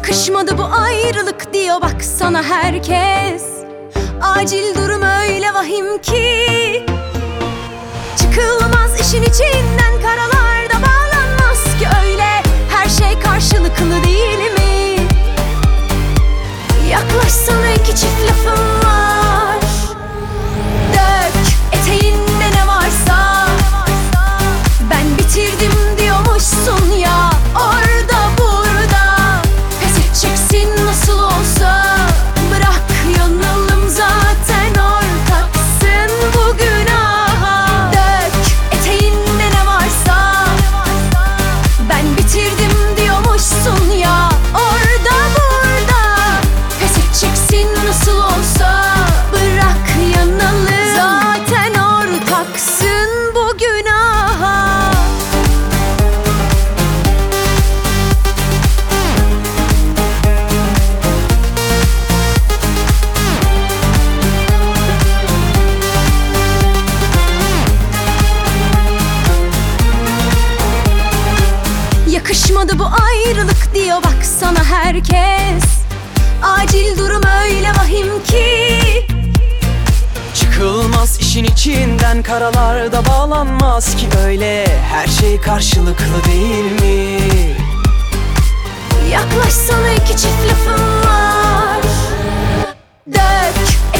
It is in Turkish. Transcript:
Yakışmadı bu ayrılık diyor bak sana herkes. Acil durum öyle vahim ki çıkılmaz işin içinden, karalarda bağlanmaz ki öyle. Her şey karşılıklı değil mi? Yaklaşsana, iki çift lafım var. Dök eteğinde ne varsa, ben bitirdim diyormuşsun ya. Orada burada pes edeceksin nasıl olsa. Bırak yanalım, zaten ortaksın bu günaha. Dök eteğinde ne varsa, ben bitirdim diyormuşsun ya. Orada burada pes edeceksin nasıl olsa. Bırak yanalım, zaten ortaksın bu günaha. Yakışmadı bu ayrılık diyor bak sana herkes. Acil durum öyle vahim ki Çıkılmaz işin içinden, karalarda bağlanmaz ki öyle. Her şey karşılıklı değil mi? yaklaşsana, iki çift lafım var. Dök